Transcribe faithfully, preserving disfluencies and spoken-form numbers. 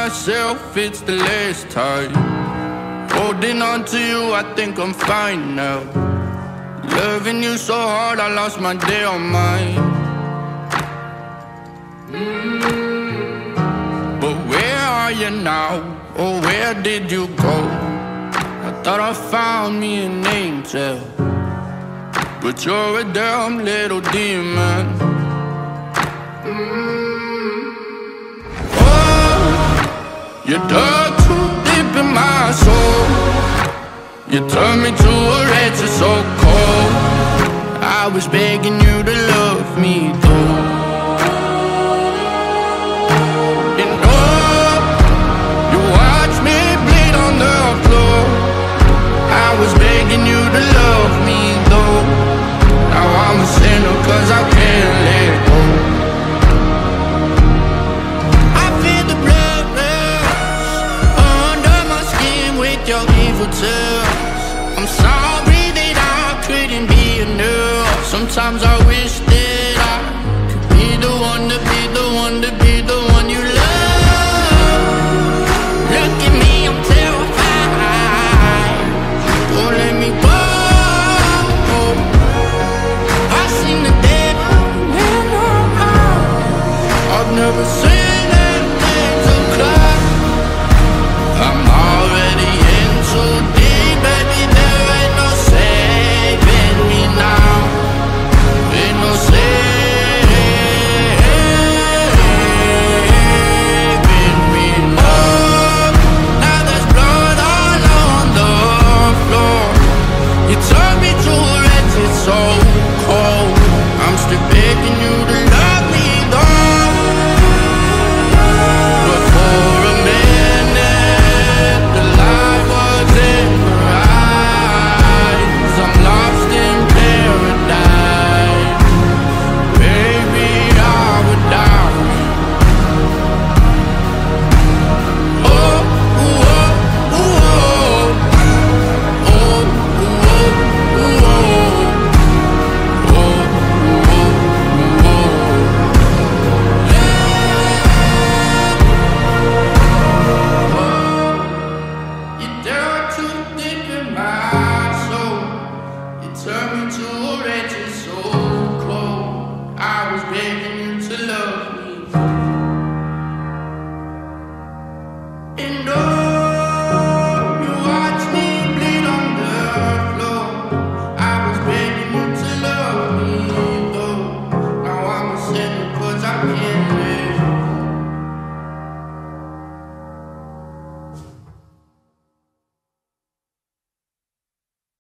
myself, it's the last time. Holding on to you, I think I'm fine now. Loving you so hard, I lost my day on mine. But where are you now? Oh, where did you go? I thought I found me an angel, but you're a damn little demon. Oh, you dug too deep in my soul. You turned me to a wretch so cold. I was begging you to love me.